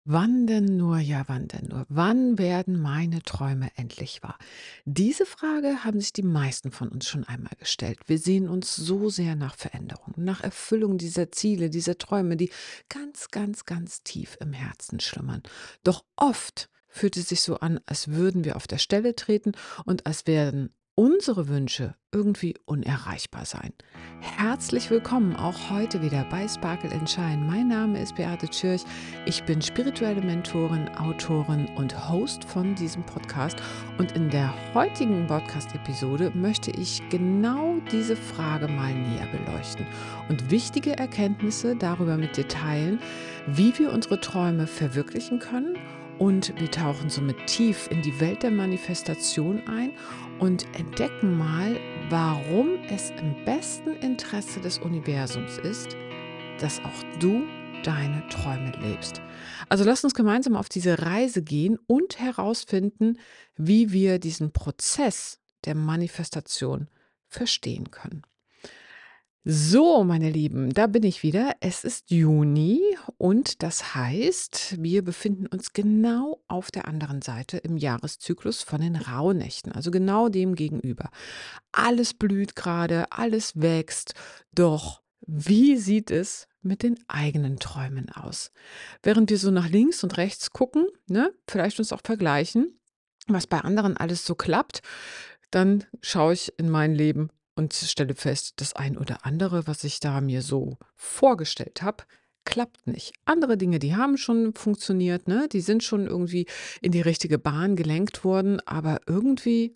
Wann denn nur, ja, wann denn nur? Wann werden meine Träume endlich wahr? Diese Frage haben sich die meisten von uns schon einmal gestellt. Wir sehen uns so sehr nach Veränderung, nach Erfüllung dieser Ziele, dieser Träume, die ganz, ganz, ganz tief im Herzen schlummern. Doch oft fühlt es sich so an, als würden wir auf der Stelle treten und als werden unsere Wünsche irgendwie unerreichbar sein. Herzlich willkommen auch heute wieder bei Sparkle and Shine. Mein Name ist Beate Tschirch. Ich bin spirituelle Mentorin, Autorin und Host von diesem Podcast. Und in der heutigen Podcast-Episode möchte ich genau diese Frage mal näher beleuchten und wichtige Erkenntnisse darüber mit dir teilen, wie wir unsere Träume verwirklichen können. Und wir tauchen somit tief in die Welt der Manifestation ein und entdecken mal, warum es im besten Interesse des Universums ist, dass auch du deine Träume lebst. Also lass uns gemeinsam auf diese Reise gehen und herausfinden, wie wir diesen Prozess der Manifestation verstehen können. So, meine Lieben, da bin ich wieder. Es ist Juni und das heißt, wir befinden uns genau auf der anderen Seite im Jahreszyklus von den Rauhnächten, also genau dem gegenüber. Alles blüht gerade, alles wächst, doch wie sieht es mit den eigenen Träumen aus? Während wir so nach links und rechts gucken, ne, vielleicht uns auch vergleichen, was bei anderen alles so klappt, dann schaue ich in mein Leben und stelle fest, das ein oder andere, was ich da mir so vorgestellt habe, klappt nicht. Andere Dinge, die haben schon funktioniert, ne? Die sind schon irgendwie in die richtige Bahn gelenkt worden, aber irgendwie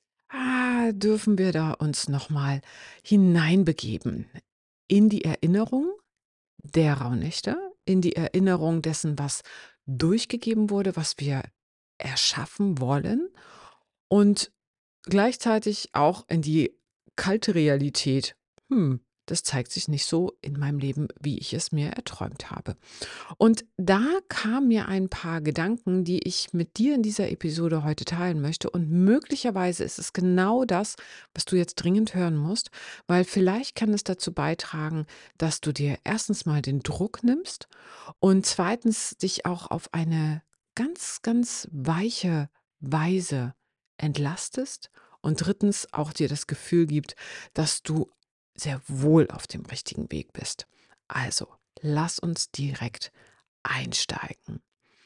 dürfen wir da uns noch mal hineinbegeben in die Erinnerung der Rauhnächte, in die Erinnerung dessen, was durchgegeben wurde, was wir erschaffen wollen und gleichzeitig auch in die kalte Realität. Das zeigt sich nicht so in meinem Leben, wie ich es mir erträumt habe. Und da kamen mir ein paar Gedanken, die ich mit dir in dieser Episode heute teilen möchte. Und möglicherweise ist es genau das, was du jetzt dringend hören musst, weil vielleicht kann es dazu beitragen, dass du dir erstens mal den Druck nimmst und zweitens dich auch auf eine ganz, ganz weiche Weise entlastest und drittens auch dir das Gefühl gibt, dass du sehr wohl auf dem richtigen Weg bist. Also, lass uns direkt einsteigen.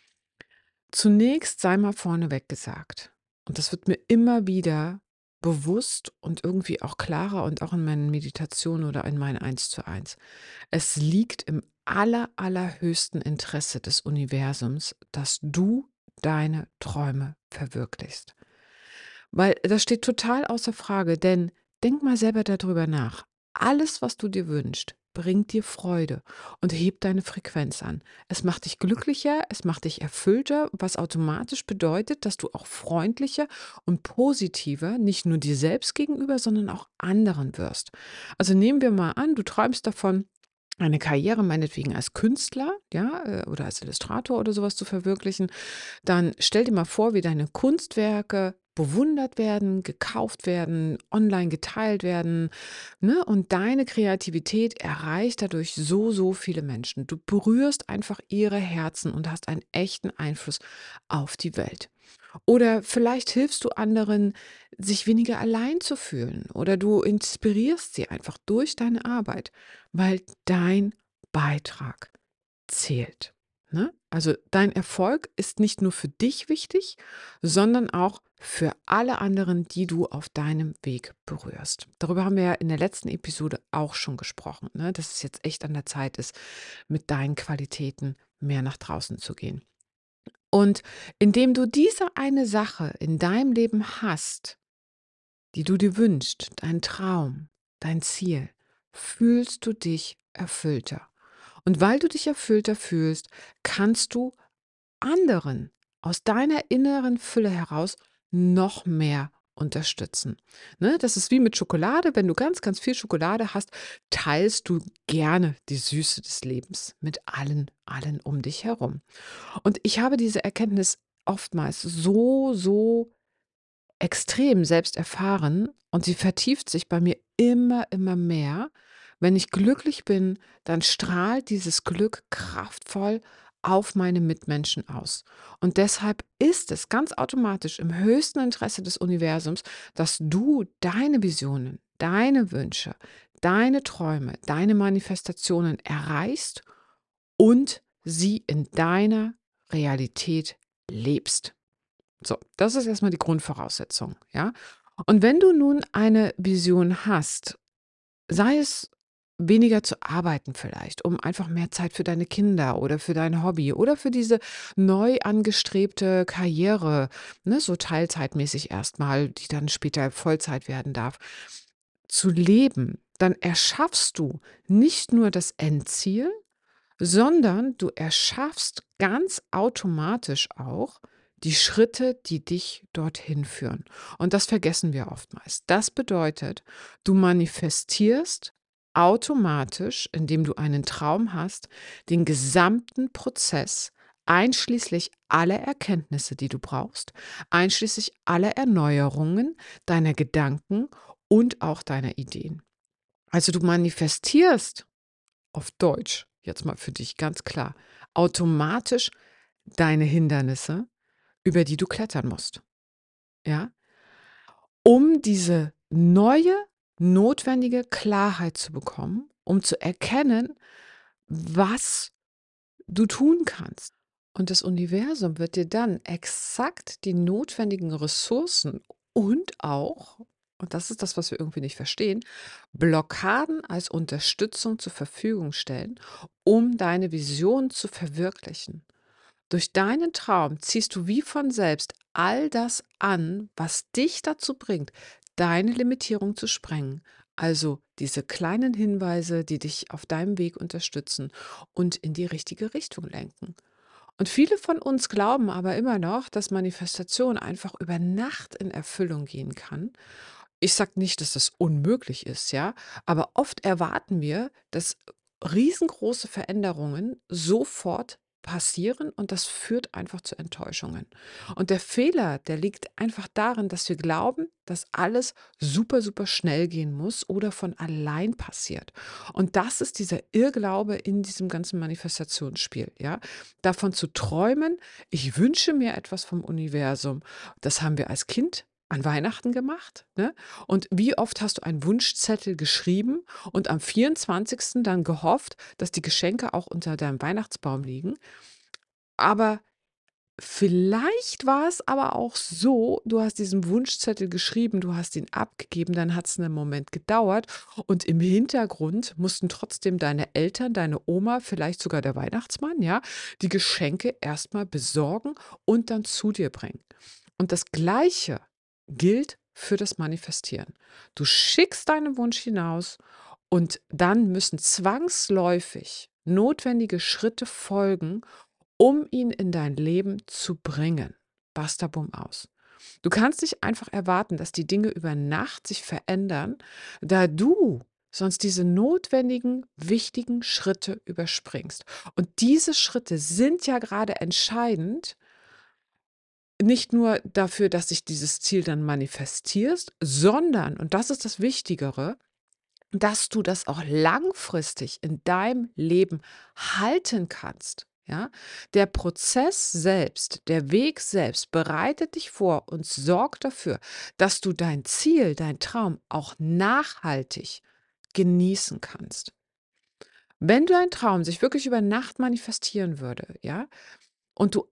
Zunächst sei mal vorneweg gesagt, und das wird mir immer wieder bewusst und irgendwie auch klarer und auch in meinen Meditationen oder in meinen Eins-zu-eins. Es liegt im allerhöchsten Interesse des Universums, dass du deine Träume verwirklichst. Weil das steht total außer Frage, denn denk mal selber darüber nach. Alles, was du dir wünschst, bringt dir Freude und hebt deine Frequenz an. Es macht dich glücklicher, es macht dich erfüllter, was automatisch bedeutet, dass du auch freundlicher und positiver, nicht nur dir selbst gegenüber, sondern auch anderen wirst. Also nehmen wir mal an, du träumst davon, eine Karriere meinetwegen als Künstler, ja, oder als Illustrator oder sowas zu verwirklichen, dann stell dir mal vor, wie deine Kunstwerke bewundert werden, gekauft werden, online geteilt werden, ne? Und deine Kreativität erreicht dadurch so, so viele Menschen. Du berührst einfach ihre Herzen und hast einen echten Einfluss auf die Welt. Oder vielleicht hilfst du anderen, sich weniger allein zu fühlen. Oder du inspirierst sie einfach durch deine Arbeit, weil dein Beitrag zählt. Ne? Also dein Erfolg ist nicht nur für dich wichtig, sondern auch für alle anderen, die du auf deinem Weg berührst. Darüber haben wir ja in der letzten Episode auch schon gesprochen, ne? Dass es jetzt echt an der Zeit ist, mit deinen Qualitäten mehr nach draußen zu gehen. Und indem du diese eine Sache in deinem Leben hast, die du dir wünschst, dein Traum, dein Ziel, fühlst du dich erfüllter. Und weil du dich erfüllter fühlst, kannst du anderen aus deiner inneren Fülle heraus noch mehr unterstützen. Ne? Das ist wie mit Schokolade. Wenn du ganz, ganz viel Schokolade hast, teilst du gerne die Süße des Lebens mit allen um dich herum. Und ich habe diese Erkenntnis oftmals so extrem selbst erfahren und sie vertieft sich bei mir immer mehr. Wenn ich glücklich bin, dann strahlt dieses Glück kraftvoll auf meine Mitmenschen aus. Und deshalb ist es ganz automatisch im höchsten Interesse des Universums, dass du deine Visionen, deine Wünsche, deine Träume, deine Manifestationen erreichst und sie in deiner Realität lebst. So, das ist erstmal die Grundvoraussetzung, ja? Und wenn du nun eine Vision hast, sei es weniger zu arbeiten vielleicht, um einfach mehr Zeit für deine Kinder oder für dein Hobby oder für diese neu angestrebte Karriere, ne, so teilzeitmäßig erstmal, die dann später Vollzeit werden darf, zu leben, dann erschaffst du nicht nur das Endziel, sondern du erschaffst ganz automatisch auch die Schritte, die dich dorthin führen. Und das vergessen wir oftmals. Das bedeutet, du manifestierst automatisch, indem du einen Traum hast, den gesamten Prozess, einschließlich aller Erkenntnisse, die du brauchst, einschließlich aller Erneuerungen deiner Gedanken und auch deiner Ideen. Also du manifestierst auf Deutsch, jetzt mal für dich ganz klar, automatisch deine Hindernisse, über die du klettern musst, ja, um diese neue, notwendige Klarheit zu bekommen, um zu erkennen, was du tun kannst. Und das Universum wird dir dann exakt die notwendigen Ressourcen und auch, und das ist das, was wir irgendwie nicht verstehen, Blockaden als Unterstützung zur Verfügung stellen, um deine Vision zu verwirklichen. Durch deinen Traum ziehst du wie von selbst all das an, was dich dazu bringt, deine Limitierung zu sprengen. Also diese kleinen Hinweise, die dich auf deinem Weg unterstützen und in die richtige Richtung lenken. Und viele von uns glauben aber immer noch, dass Manifestation einfach über Nacht in Erfüllung gehen kann. Ich sage nicht, dass das unmöglich ist, ja, aber oft erwarten wir, dass riesengroße Veränderungen sofort passieren und das führt einfach zu Enttäuschungen. Und der Fehler, der liegt einfach darin, dass wir glauben, dass alles super, super schnell gehen muss oder von allein passiert. Und das ist dieser Irrglaube in diesem ganzen Manifestationsspiel, ja. Davon zu träumen, ich wünsche mir etwas vom Universum. Das haben wir als Kind an Weihnachten gemacht, ne? Und wie oft hast du einen Wunschzettel geschrieben und am 24. dann gehofft, dass die Geschenke auch unter deinem Weihnachtsbaum liegen? Aber vielleicht war es aber auch so, du hast diesen Wunschzettel geschrieben, du hast ihn abgegeben, dann hat es einen Moment gedauert und im Hintergrund mussten trotzdem deine Eltern, deine Oma, vielleicht sogar der Weihnachtsmann, ja, die Geschenke erstmal besorgen und dann zu dir bringen. Und das Gleiche gilt für das Manifestieren. Du schickst deinen Wunsch hinaus und dann müssen zwangsläufig notwendige Schritte folgen, um ihn in dein Leben zu bringen. Basta bum aus. Du kannst nicht einfach erwarten, dass die Dinge über Nacht sich verändern, da du sonst diese notwendigen, wichtigen Schritte überspringst. Und diese Schritte sind ja gerade entscheidend, nicht nur dafür, dass sich dieses Ziel dann manifestierst, sondern, und das ist das Wichtigere, dass du das auch langfristig in deinem Leben halten kannst. Ja? Der Prozess selbst, der Weg selbst bereitet dich vor und sorgt dafür, dass du dein Ziel, dein Traum auch nachhaltig genießen kannst. Wenn dein Traum sich wirklich über Nacht manifestieren würde, ja, und du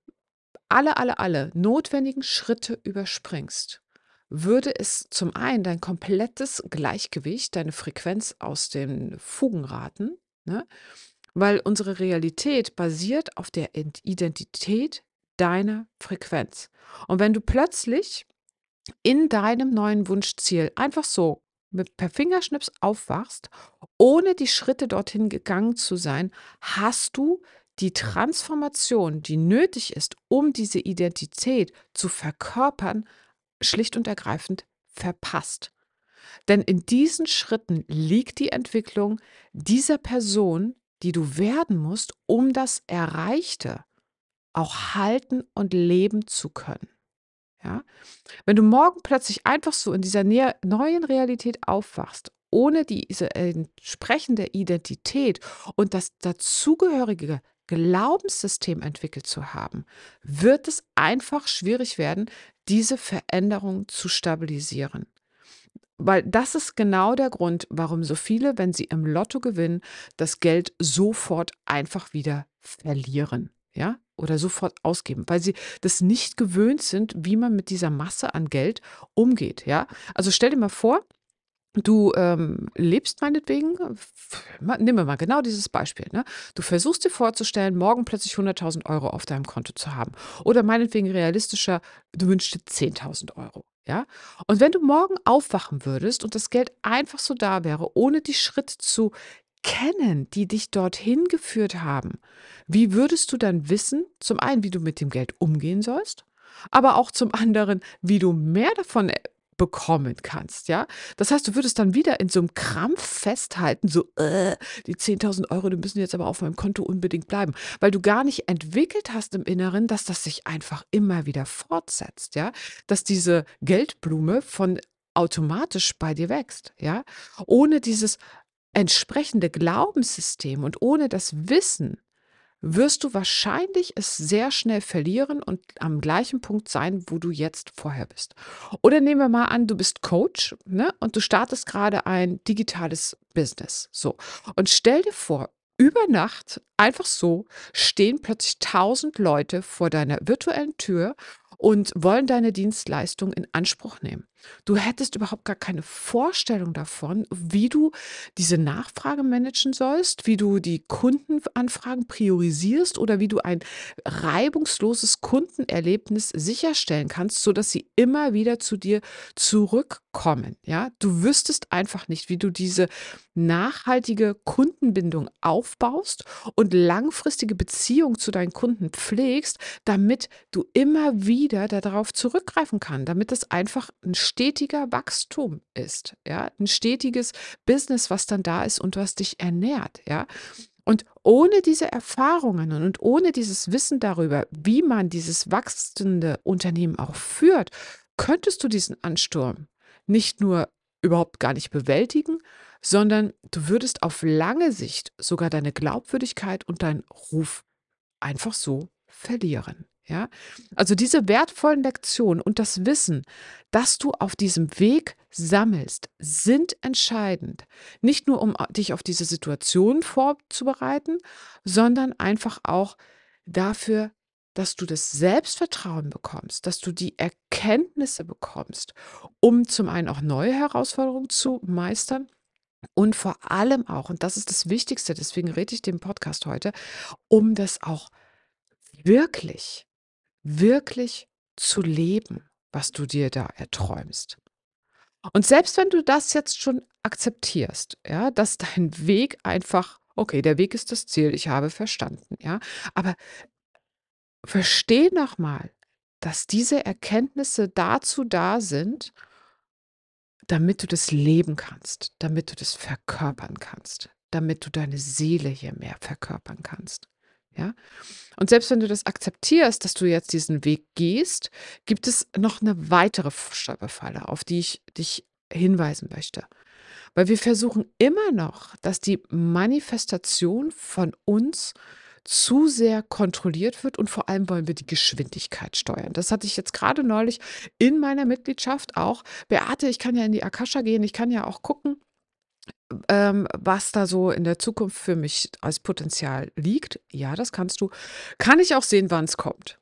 alle notwendigen Schritte überspringst, würde es zum einen dein komplettes Gleichgewicht, deine Frequenz aus den Fugen raten, ne? Weil unsere Realität basiert auf der Identität deiner Frequenz. Und wenn du plötzlich in deinem neuen Wunschziel einfach so per Fingerschnips aufwachst, ohne die Schritte dorthin gegangen zu sein, hast du die Transformation, die nötig ist, um diese Identität zu verkörpern, schlicht und ergreifend verpasst. Denn in diesen Schritten liegt die Entwicklung dieser Person, die du werden musst, um das Erreichte auch halten und leben zu können. Ja? Wenn du morgen plötzlich einfach so in dieser neuen Realität aufwachst, ohne diese entsprechende Identität und das dazugehörige Glaubenssystem entwickelt zu haben, wird es einfach schwierig werden, diese Veränderung zu stabilisieren. Weil das ist genau der Grund, warum so viele, wenn sie im Lotto gewinnen, das Geld sofort einfach wieder verlieren, ja, oder sofort ausgeben, weil sie das nicht gewöhnt sind, wie man mit dieser Masse an Geld umgeht, ja? Also, stell dir mal vor, du, lebst meinetwegen, nehmen wir mal genau dieses Beispiel, ne? Du versuchst dir vorzustellen, morgen plötzlich 100.000 € auf deinem Konto zu haben oder meinetwegen realistischer, du wünschst dir 10.000 €, ja? Und wenn du morgen aufwachen würdest und das Geld einfach so da wäre, ohne die Schritte zu kennen, die dich dorthin geführt haben, wie würdest du dann wissen, zum einen, wie du mit dem Geld umgehen sollst, aber auch zum anderen, wie du mehr davon, bekommen kannst, ja? Das heißt, du würdest dann wieder in so einem Krampf festhalten, so: die 10.000 €, die müssen jetzt aber auf meinem Konto unbedingt bleiben“, weil du gar nicht entwickelt hast im Inneren, dass das sich einfach immer wieder fortsetzt, ja? Dass diese Geldblume von automatisch bei dir wächst, ja? Ohne dieses entsprechende Glaubenssystem und ohne das Wissen wirst du wahrscheinlich es sehr schnell verlieren und am gleichen Punkt sein, wo du jetzt vorher bist. Oder nehmen wir mal an, du bist Coach, ne, und du startest gerade ein digitales Business. So. Und stell dir vor, über Nacht, einfach so, stehen plötzlich 1.000 Leute vor deiner virtuellen Tür und wollen deine Dienstleistung in Anspruch nehmen. Du hättest überhaupt gar keine Vorstellung davon, wie du diese Nachfrage managen sollst, wie du die Kundenanfragen priorisierst oder wie du ein reibungsloses Kundenerlebnis sicherstellen kannst, sodass sie immer wieder zu dir zurückkommen. Ja, du wüsstest einfach nicht, wie du diese nachhaltige Kundenbindung aufbaust und langfristige Beziehung zu deinen Kunden pflegst, damit du immer wieder darauf zurückgreifen kannst, damit es einfach ein stetiger Wachstum ist, ja, ein stetiges Business, was dann da ist und was dich ernährt, ja? Und ohne diese Erfahrungen und ohne dieses Wissen darüber, wie man dieses wachsende Unternehmen auch führt, könntest du diesen Ansturm nicht nur überhaupt gar nicht bewältigen, sondern du würdest auf lange Sicht sogar deine Glaubwürdigkeit und deinen Ruf einfach so verlieren, ja? Also, diese wertvollen Lektionen und das Wissen, das du auf diesem Weg sammelst, sind entscheidend. Nicht nur, um dich auf diese Situation vorzubereiten, sondern einfach auch dafür, dass du das Selbstvertrauen bekommst, dass du die Erkenntnisse bekommst, um zum einen auch neue Herausforderungen zu meistern und vor allem auch, und das ist das Wichtigste, deswegen rede ich den Podcast heute, um das auch wirklich, wirklich zu leben, was du dir da erträumst. Und selbst wenn du das jetzt schon akzeptierst, ja, dass dein Weg einfach okay, der Weg ist das Ziel, ich habe verstanden, ja, aber versteh noch mal, dass diese Erkenntnisse dazu da sind, damit du das leben kannst, damit du das verkörpern kannst, damit du deine Seele hier mehr verkörpern kannst, ja? Und selbst wenn du das akzeptierst, dass du jetzt diesen Weg gehst, gibt es noch eine weitere Stolperfalle, auf die ich dich hinweisen möchte. Weil wir versuchen immer noch, dass die Manifestation von uns zu sehr kontrolliert wird und vor allem wollen wir die Geschwindigkeit steuern. Das hatte ich jetzt gerade neulich in meiner Mitgliedschaft auch. Beate, ich kann ja in die Akasha gehen, ich kann ja auch gucken, was da so in der Zukunft für mich als Potenzial liegt. Ja, das kannst du. Kann ich auch sehen, wann es kommt?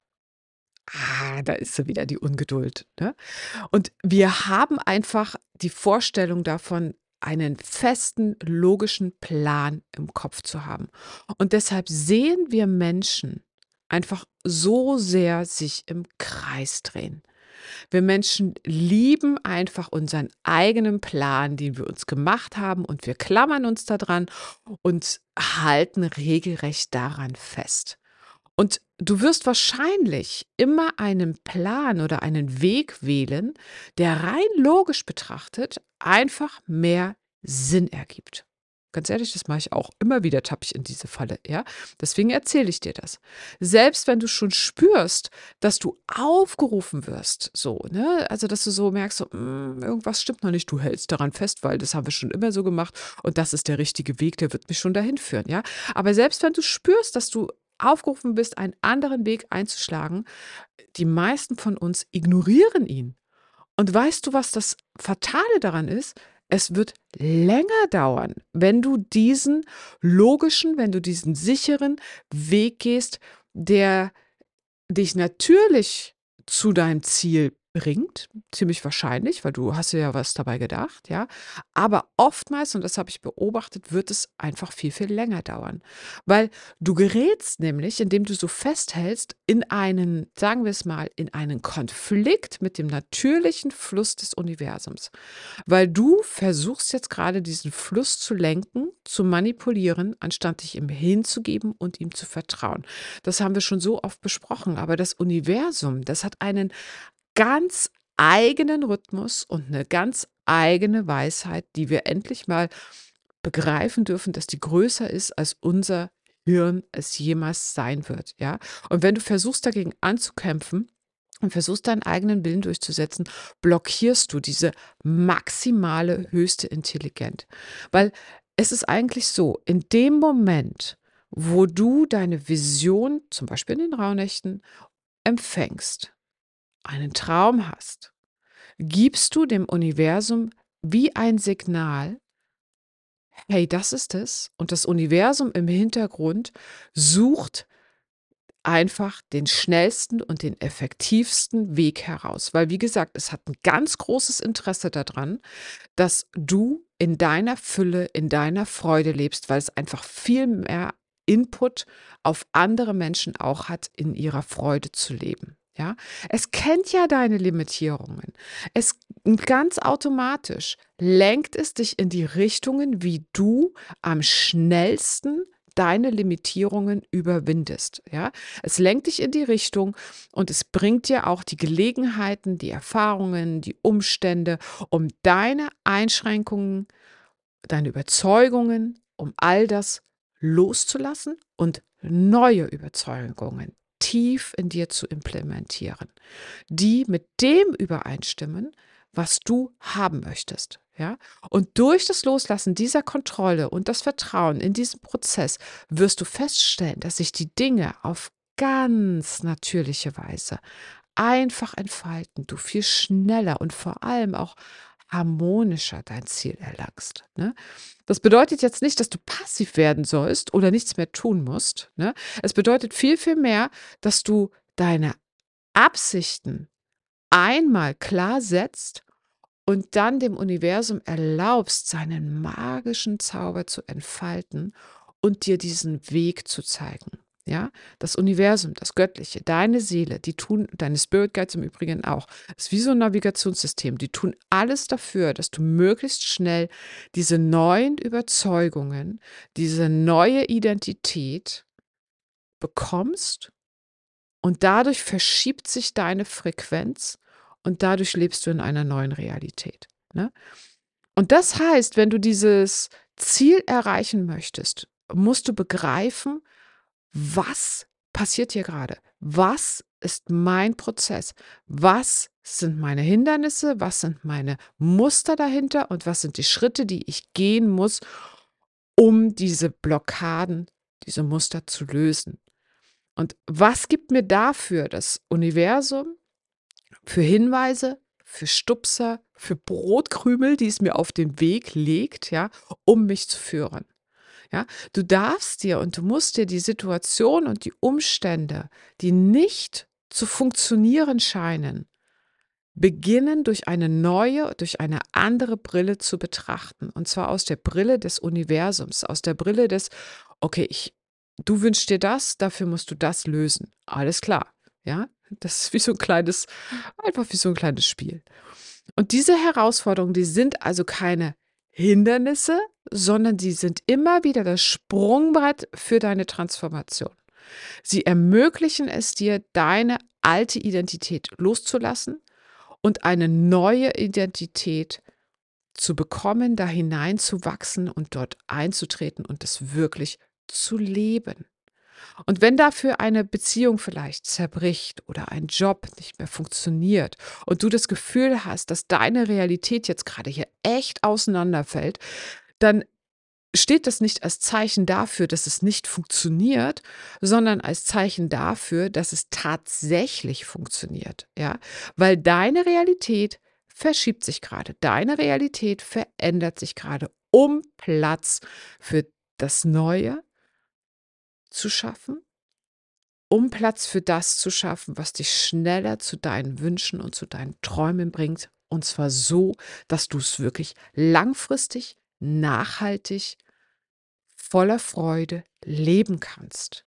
Da ist so wieder die Ungeduld, ne? Und wir haben einfach die Vorstellung davon, einen festen, logischen Plan im Kopf zu haben. Und deshalb sehen wir Menschen einfach so sehr sich im Kreis drehen. Wir Menschen lieben einfach unseren eigenen Plan, den wir uns gemacht haben, und wir klammern uns daran und halten regelrecht daran fest. Und du wirst wahrscheinlich immer einen Plan oder einen Weg wählen, der rein logisch betrachtet einfach mehr Sinn ergibt. Ganz ehrlich, das mache ich auch. Immer wieder tappe ich in diese Falle, ja? Deswegen erzähle ich dir das. Selbst wenn du schon spürst, dass du aufgerufen wirst, so, ne? Also, dass du so merkst, so, irgendwas stimmt noch nicht. Du hältst daran fest, weil das haben wir schon immer so gemacht und das ist der richtige Weg, der wird mich schon dahin führen, ja? Aber selbst wenn du spürst, dass du aufgerufen bist, einen anderen Weg einzuschlagen, die meisten von uns ignorieren ihn. Und weißt du, was das Fatale daran ist? Es wird länger dauern, wenn du diesen logischen, wenn du diesen sicheren Weg gehst, der dich natürlich zu deinem Ziel bringt, ziemlich wahrscheinlich, weil du hast dir ja was dabei gedacht, ja. Aber oftmals, und das habe ich beobachtet, wird es einfach viel, viel länger dauern. Weil du gerätst nämlich, indem du so festhältst, in einen, sagen wir es mal, in einen Konflikt mit dem natürlichen Fluss des Universums. Weil du versuchst jetzt gerade diesen Fluss zu lenken, zu manipulieren, anstatt dich ihm hinzugeben und ihm zu vertrauen. Das haben wir schon so oft besprochen, aber das Universum, das hat einen ganz eigenen Rhythmus und eine ganz eigene Weisheit, die wir endlich mal begreifen dürfen, dass die größer ist, als unser Hirn es jemals sein wird, ja? Und wenn du versuchst, dagegen anzukämpfen und versuchst, deinen eigenen Willen durchzusetzen, blockierst du diese maximale, höchste Intelligenz. Weil es ist eigentlich so, in dem Moment, wo du deine Vision, zum Beispiel in den Rauhnächten, empfängst, einen Traum hast, gibst du dem Universum wie ein Signal: „Hey, das ist es." Und das Universum im Hintergrund sucht einfach den schnellsten und den effektivsten Weg heraus. Weil, wie gesagt, es hat ein ganz großes Interesse daran, dass du in deiner Fülle, in deiner Freude lebst, weil es einfach viel mehr Input auf andere Menschen auch hat, in ihrer Freude zu leben. Ja, es kennt ja deine Limitierungen. Es ganz automatisch lenkt es dich in die Richtungen, wie du am schnellsten deine Limitierungen überwindest. Ja, es lenkt dich in die Richtung und es bringt dir auch die Gelegenheiten, die Erfahrungen, die Umstände, um deine Einschränkungen, deine Überzeugungen, um all das loszulassen und neue Überzeugungen tief in dir zu implementieren, die mit dem übereinstimmen, was du haben möchtest. Ja? Und durch das Loslassen dieser Kontrolle und das Vertrauen in diesen Prozess wirst du feststellen, dass sich die Dinge auf ganz natürliche Weise einfach entfalten, du viel schneller und vor allem auch harmonischer dein Ziel erlangst. Ne? Das bedeutet jetzt nicht, dass du passiv werden sollst oder nichts mehr tun musst. Ne? Es bedeutet viel, viel mehr, dass du deine Absichten einmal klar setzt und dann dem Universum erlaubst, seinen magischen Zauber zu entfalten und dir diesen Weg zu zeigen. Ja, das Universum, das Göttliche, deine Seele, die tun, deine Spirit Guides im Übrigen auch, ist wie so ein Navigationssystem, die tun alles dafür, dass du möglichst schnell diese neuen Überzeugungen, diese neue Identität bekommst und dadurch verschiebt sich deine Frequenz und dadurch lebst du in einer neuen Realität. Ne? Und das heißt, wenn du dieses Ziel erreichen möchtest, musst du begreifen, was passiert hier gerade? Was ist mein Prozess? Was sind meine Hindernisse? Was sind meine Muster dahinter? Und was sind die Schritte, die ich gehen muss, um diese Blockaden, diese Muster zu lösen? Und was gibt mir dafür das Universum für Hinweise, für Stupser, für Brotkrümel, die es mir auf den Weg legt, ja, um mich zu führen? Ja, du darfst dir und du musst dir die Situation und die Umstände, die nicht zu funktionieren scheinen, beginnen durch eine andere Brille zu betrachten. Und zwar aus der Brille des Universums, aus der Brille des, okay, du wünschst dir das, dafür musst du das lösen. Alles klar. Ja, das ist wie so ein kleines, einfach wie so ein kleines Spiel. Und diese Herausforderungen, die sind also keine Hindernisse, sondern sie sind immer wieder das Sprungbrett für deine Transformation. Sie ermöglichen es dir, deine alte Identität loszulassen und eine neue Identität zu bekommen, da hineinzuwachsen und dort einzutreten und es wirklich zu leben. Und wenn dafür eine Beziehung vielleicht zerbricht oder ein Job nicht mehr funktioniert und du das Gefühl hast, dass deine Realität jetzt gerade hier echt auseinanderfällt, dann steht das nicht als Zeichen dafür, dass es nicht funktioniert, sondern als Zeichen dafür, dass es tatsächlich funktioniert, ja? Weil deine Realität verschiebt sich gerade. Deine Realität verändert sich gerade, um Platz für das Neue zu schaffen, um Platz für das zu schaffen, was dich schneller zu deinen Wünschen und zu deinen Träumen bringt. Und zwar so, dass du es wirklich langfristig, nachhaltig, voller Freude leben kannst.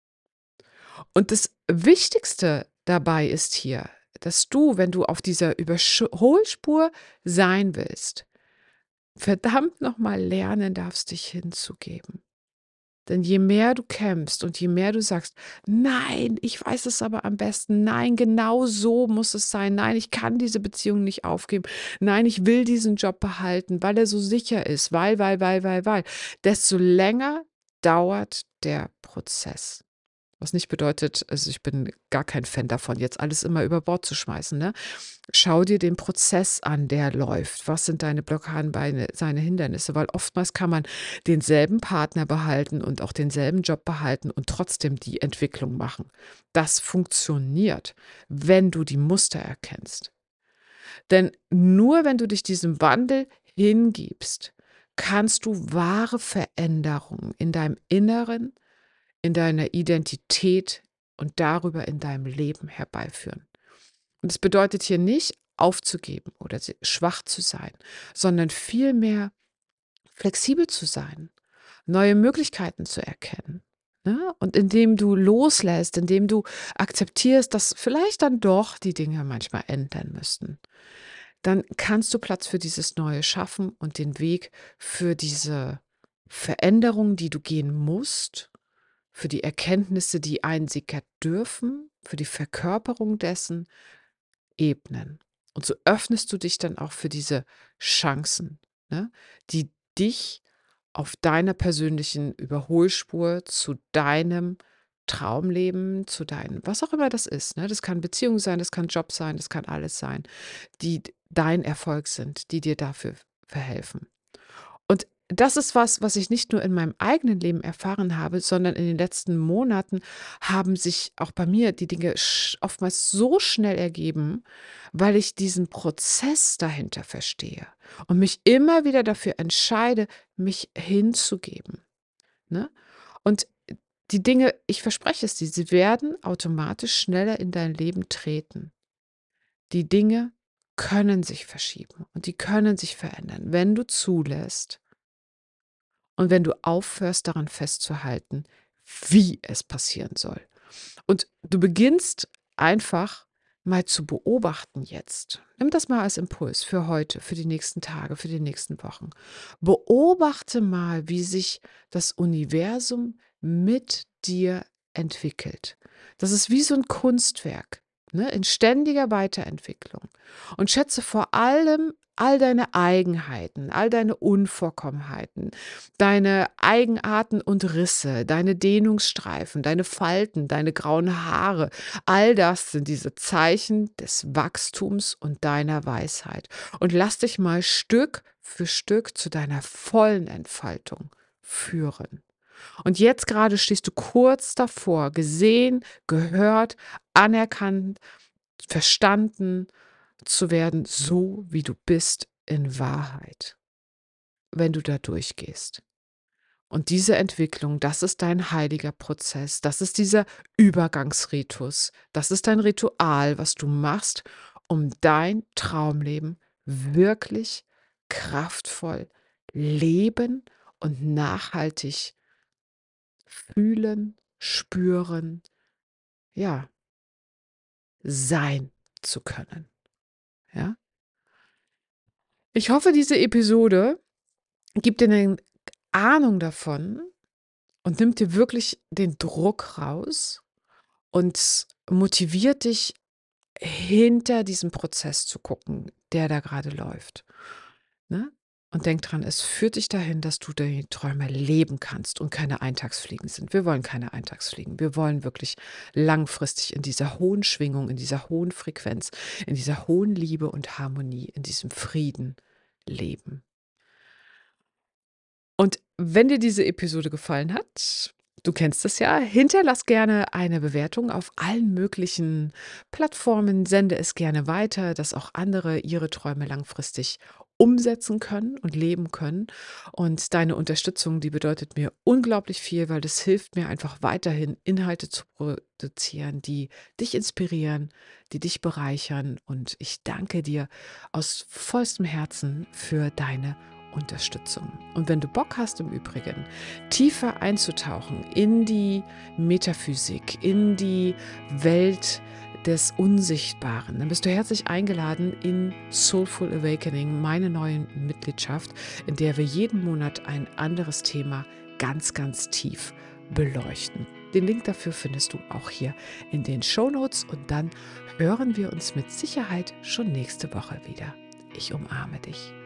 Und das Wichtigste dabei ist hier, dass du, wenn du auf dieser Überholspur sein willst, verdammt nochmal lernen darfst, dich hinzugeben. Denn je mehr du kämpfst und je mehr du sagst: „Nein, ich weiß es aber am besten. Nein, genau so muss es sein. Nein, ich kann diese Beziehung nicht aufgeben. Nein, ich will diesen Job behalten, weil er so sicher ist, weil“, desto länger dauert der Prozess. Was nicht bedeutet, also, ich bin gar kein Fan davon, jetzt alles immer über Bord zu schmeißen, ne? Schau dir den Prozess an, der läuft. Was sind deine Blockaden, seine Hindernisse? Weil oftmals kann man denselben Partner behalten und auch denselben Job behalten und trotzdem die Entwicklung machen. Das funktioniert, wenn du die Muster erkennst. Denn nur wenn du dich diesem Wandel hingibst, kannst du wahre Veränderungen in deinem Inneren, in deiner Identität und darüber in deinem Leben herbeiführen. Und das bedeutet hier nicht aufzugeben oder schwach zu sein, sondern vielmehr flexibel zu sein, neue Möglichkeiten zu erkennen. Ne? Und indem du loslässt, indem du akzeptierst, dass vielleicht dann doch die Dinge manchmal ändern müssten, dann kannst du Platz für dieses Neue schaffen und den Weg für diese Veränderung, die du gehen musst, für die Erkenntnisse, die einsickern dürfen, für die Verkörperung dessen ebnen. Und so öffnest du dich dann auch für diese Chancen, ne, die dich auf deiner persönlichen Überholspur zu deinem Traumleben, zu deinem, was auch immer das ist, ne? Das kann Beziehung sein, das kann Job sein, das kann alles sein, die dein Erfolg sind, die dir dafür verhelfen. Und das ist was, was ich nicht nur in meinem eigenen Leben erfahren habe, sondern in den letzten Monaten haben sich auch bei mir die Dinge oftmals so schnell ergeben, weil ich diesen Prozess dahinter verstehe und mich immer wieder dafür entscheide, mich hinzugeben. Ne? Und die Dinge, ich verspreche es dir, sie werden automatisch schneller in dein Leben treten. Die Dinge können sich verschieben und die können sich verändern, wenn du zulässt, und wenn du aufhörst, daran festzuhalten, wie es passieren soll. Und du beginnst einfach mal zu beobachten jetzt. Nimm das mal als Impuls für heute, für die nächsten Tage, für die nächsten Wochen. Beobachte mal, wie sich das Universum mit dir entwickelt. Das ist wie so ein Kunstwerk, ne, in ständiger Weiterentwicklung. Und schätze vor allem all deine Eigenheiten, all deine Unvorkommenheiten, deine Eigenarten und Risse, deine Dehnungsstreifen, deine Falten, deine grauen Haare, all das sind diese Zeichen des Wachstums und deiner Weisheit. Und lass dich mal Stück für Stück zu deiner vollen Entfaltung führen. Und jetzt gerade stehst du kurz davor, gesehen, gehört, anerkannt, verstanden zu werden, so wie du bist in Wahrheit, wenn du da durchgehst. Und diese Entwicklung, das ist dein heiliger Prozess, das ist dieser Übergangsritus, das ist dein Ritual, was du machst, um dein Traumleben wirklich kraftvoll leben und nachhaltig fühlen, spüren, ja, sein zu können. Ja? Ich hoffe, diese Episode gibt dir eine Ahnung davon und nimmt dir wirklich den Druck raus und motiviert dich, hinter diesem Prozess zu gucken, der da gerade läuft, ne? Und denk dran, es führt dich dahin, dass du deine Träume leben kannst und keine Eintagsfliegen sind. Wir wollen keine Eintagsfliegen. Wir wollen wirklich langfristig in dieser hohen Schwingung, in dieser hohen Frequenz, in dieser hohen Liebe und Harmonie, in diesem Frieden leben. Und Wenn dir diese Episode gefallen hat, du kennst es ja, hinterlass gerne eine Bewertung auf allen möglichen Plattformen, sende es gerne weiter, dass auch andere ihre Träume langfristig umsetzen können und leben können. Und deine Unterstützung, die bedeutet mir unglaublich viel, weil das hilft mir einfach weiterhin Inhalte zu produzieren, die dich inspirieren, die dich bereichern. Und ich danke dir aus vollstem Herzen für deine Unterstützung. Und wenn du Bock hast im Übrigen, tiefer einzutauchen in die Metaphysik, in die Welt des Unsichtbaren, dann bist du herzlich eingeladen in Soulful Awakening, meine neue Mitgliedschaft, in der wir jeden Monat ein anderes Thema ganz, ganz tief beleuchten. Den Link dafür findest du auch hier in den Shownotes und dann hören wir uns mit Sicherheit schon nächste Woche wieder. Ich umarme dich.